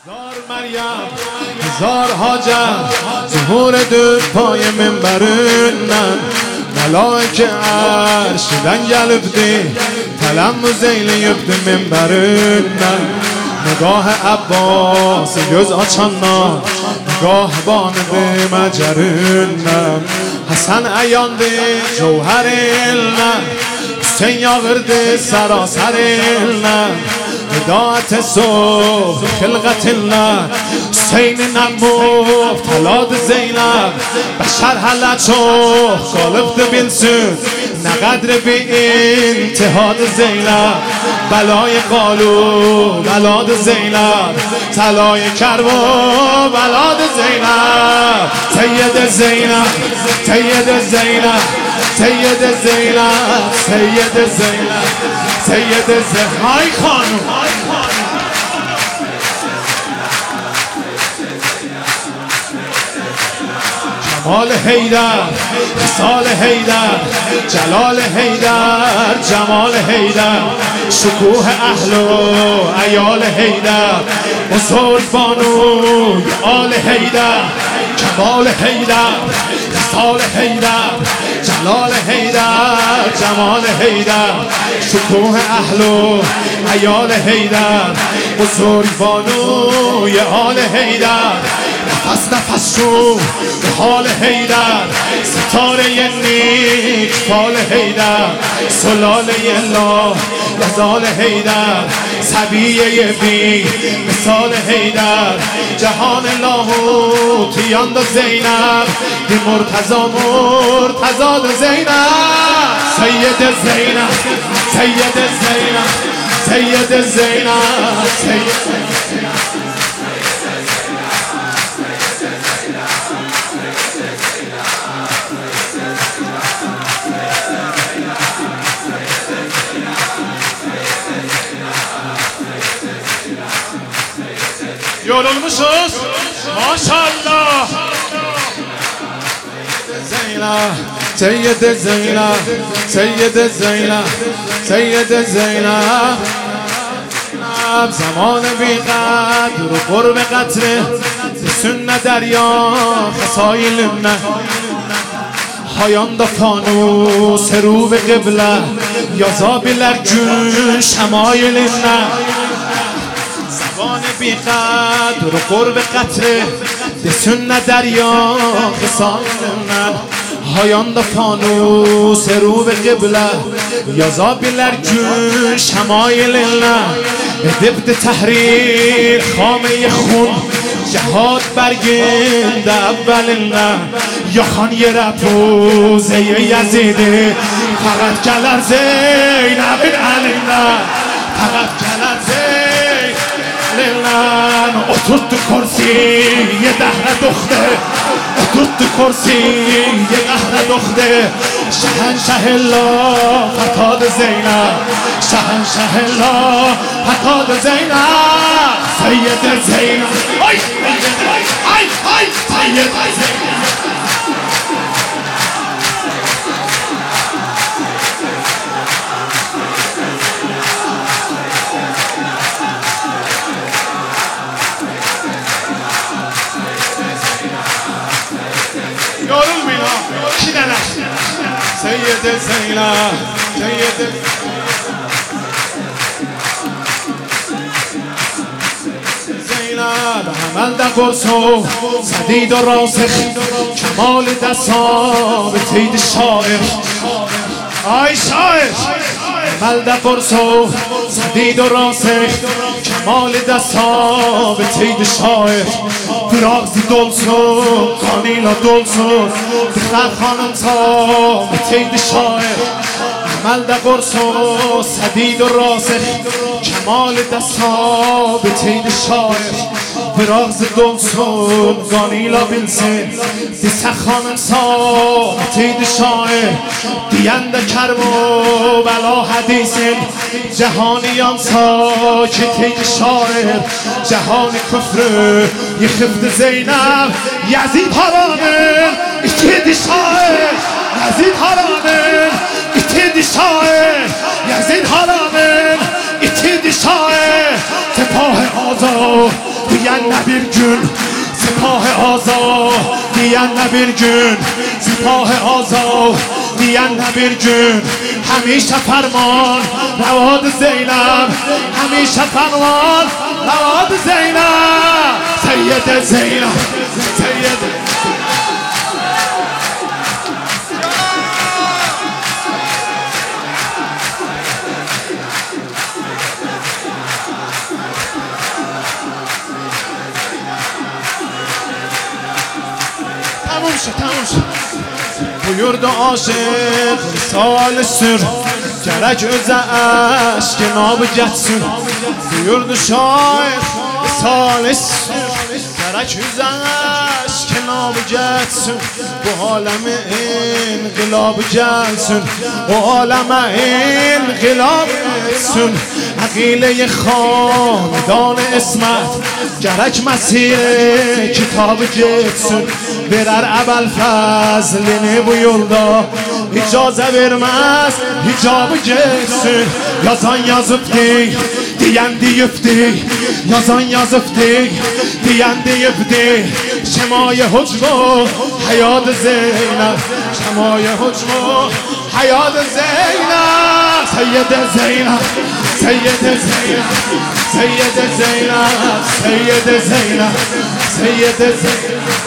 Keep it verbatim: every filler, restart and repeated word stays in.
هزار مریم هزار حاجر ظهور دو پای منبرونن ملائکه عرش دنگلبدی تلموزیلی یبد منبرونن نگاه عباس göz açanlar نگاه بان به مجرونن حسن عیانده جوهر علم حسین یاغرده سراسر علم هدایت صبح خلقت الله حسین نمو تلاد زینب بشر حلت شو غالب بینسون نقدر به انتهاد زینب بلای قالو بلاد زینب طلای کربو بلاد زینب سید زینب سید زینب سید زینب سید زینب سید زینب های خانم جمال حیدر خصال حیدر جلال حیدر جمال حیدر شکوه اهل و عیال حیدر بزرگ بانوی آل حیدر کمال حیدر خصال حیدر جلال حیدر جمال حیدر شکوه اهل و عیال حیدر بزرگ بانوی آل حیدر نفس نفس شو به حال حیدر ستاره نیک فال حیدر سلاله الله یزال حیدر سبیه بی مثال حیدر جهان لاهوتیان دا زینب دی مرتضا مرتضا دا زینب سید زینب سید زینب سید زینب سید yorulmuşuz maşallah Zeynep Seyyid Zeynep Seyyid Zeynep Seyyid Zeynep زمان بی قدر و قرب قطره سنه دریا خسایل نه hayanda fanus رو به قبله یا زابیلر جون شمایلینه زبان بی قدر و قرب قطره دسون دریا خسایلینه hayanda fanus رو به قبله یا زابیلر جون شمایلینه ادبد تحریر خامه خون جهاد برگند اولنا یا خان یه رپوزه یزیده فقط کلر زینب علینا فقط کلر زینب اتود تو کرسی یه دهر دخته اتود تو کرسی یه دهر دخته شهنشه الله فتاد زینب شهنشه الله فتاد زینب سید زینب آی آی آی سید زینب yorulmayın ha iki tane سید زینب سید زینب عمل در قرصو سدید و راسخ کمال دستان به تید شاعر آی شاعر عمل در قرصو سدید و راسخ کمال دستان به تید شاعر براغزی دلسون کانیلا دلسون دختر خانم تا به تید شاعر عمل در قرصو سدید و راسخ کمال دستا به تید شاعر براغز دلسون گانیلا بلسن دیسه خانم سا به تید شاعر دیند کرم و بلا حدیثن جهانیان سا که تید شاعر جهان کفر یه خفت زینب یزید هرانه تید شاعر یزید هرانه تید شاعر یزید هرانه تید شاعر سپاه آزاد ne bir gün Sipah-ı azad diyen ne bir gün Sipah-ı azad diyen ne bir gün Həmişə fərman rəvadı Zeynəb Həmişə fərman rəvadı Zeynəb Seyyidə Zeynəb Seyyidə Tamam şu, tamam şu Buyurdu aşık sal sür Gerek özə əşkinabı geçsin Buyurdu şair sal sür Gerek özə əşkinabı geçsin Bu aleme inqilabı gelsin O aleme inqilabı etsin Aqilə-i xandان اسمت Gerek mesir kitabı geçsin Verer Əbəlfəzlini bu yolda İcazə vermez hicabı geçsin Yazan yazıbdı, diyen deyibdi Yazan yazıbdı, diyen deyibdi Şemay-ı hücmu hayat-ı Zeynəb Şemay-ı hücmu hayat-ı Zeynəb Seyyid-i Zeynəb Seyyid-i Zeynəb Seyyid-i Zeynəb Seyyid-i Zeynəb Seyyid-i Zeynəb